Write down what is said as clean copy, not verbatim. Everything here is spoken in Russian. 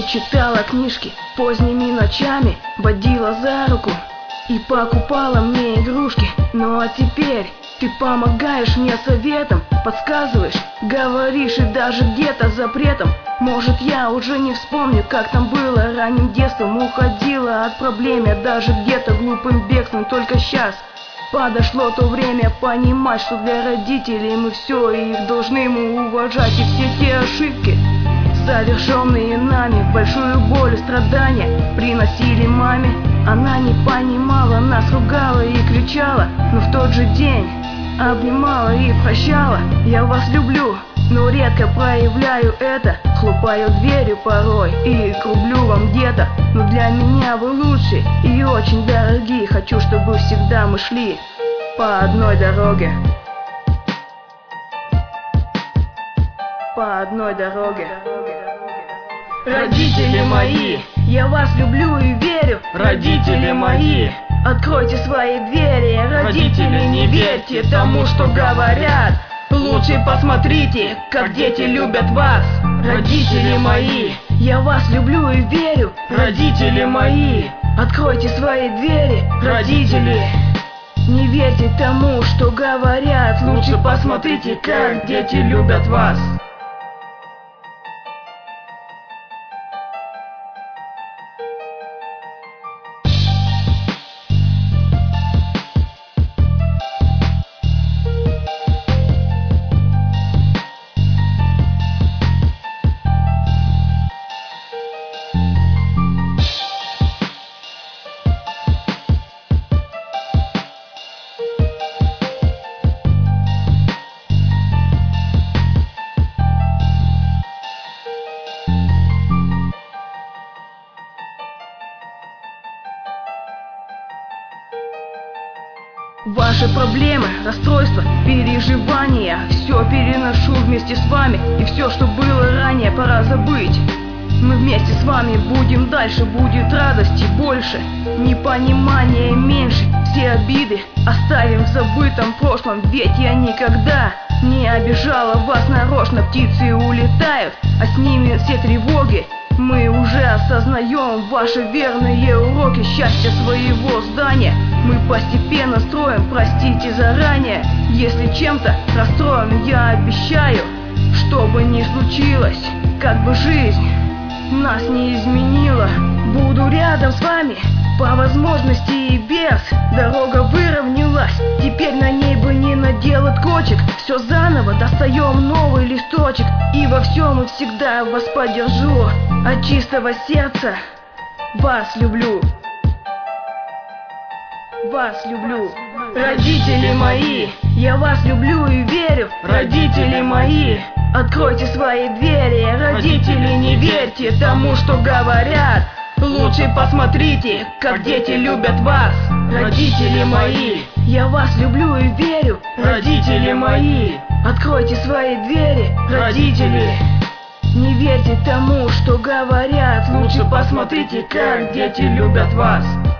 читала книжки поздними ночами, водила за руку и покупала мне игрушки. Ну а теперь ты помогаешь мне советом, подсказываешь, говоришь и даже где-то запретом. Может, я уже не вспомню, как там было ранним детством. Уходила от проблем, я даже где-то глупым бегством. Только сейчас подошло то время понимать, что для родителей мы все, и их должны мы уважать. И все те ошибки, совершенные нами, большую боль и страдания приносили маме. Она не понимала нас, ругала и кричала, но в тот же день обнимала и прощала. Я вас люблю, но редко проявляю это. Хлопаю дверью порой и грублю вам где-то. Но для меня вы лучшие и очень дорогие. Хочу, чтобы всегда мы шли по одной дороге. По одной дороге. Родители мои, я вас люблю и верю. Родители мои, откройте свои двери. Родители, не верьте тому, что говорят. Лучше посмотрите, как дети любят вас. Родители мои, я вас люблю и верю. Родители мои, откройте свои двери. Родители, не верьте тому, что говорят. Лучше посмотрите, как дети любят вас. Ваши проблемы, расстройства, переживания, все переношу вместе с вами. И все, что было ранее, пора забыть. Мы вместе с вами будем дальше, будет радости больше, непонимания меньше. Все обиды оставим в забытом прошлом, ведь я никогда не обижала вас нарочно. Птицы улетают, а с ними все тревоги. Мы уже осознаем ваши верные уроки счастья своего здания. Мы постепенно строим, простите заранее, если чем-то расстроен, я обещаю, что бы ни случилось, как бы жизнь нас не изменила. Буду рядом с вами, по возможности и без. Дорога выровнялась, теперь на ней бы не наделать кочек. Все заново, достаем новый листочек. И во всем и всегда вас поддержу. От чистого сердца вас люблю. Вас люблю. Родители мои, я вас люблю и верю. Родители мои, откройте свои двери. Родители, не верьте тому, что говорят. Лучше посмотрите, как дети любят вас. Родители мои, я вас люблю и верю. Родители мои, откройте свои двери. Родители, не верьте тому, что говорят. Лучше посмотрите, как дети любят вас.